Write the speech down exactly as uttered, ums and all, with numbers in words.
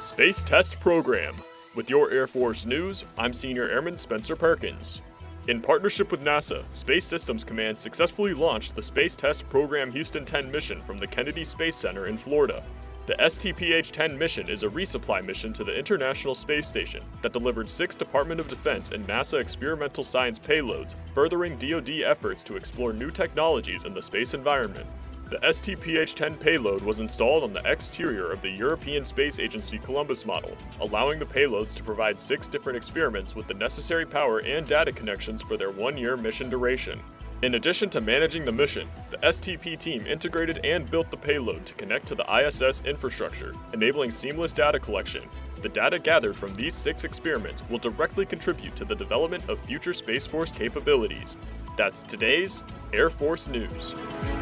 Space Test Program. With your Air Force news, I'm Senior Airman Spencer Perkins. In partnership with NASA, Space Systems Command successfully launched the Space Test Program Houston ten mission from the Kennedy Space Center in Florida. The S T P H ten mission is a resupply mission to the International Space Station that delivered six Department of Defense and NASA experimental science payloads, furthering D O D efforts to explore new technologies in the space environment. The S T P H ten payload was installed on the exterior of the European Space Agency Columbus model, allowing the payloads to provide six different experiments with the necessary power and data connections for their one-year mission duration. In addition to managing the mission, the S T P team integrated and built the payload to connect to the I S S infrastructure, enabling seamless data collection. The data gathered from these six experiments will directly contribute to the development of future Space Force capabilities. That's today's Air Force News.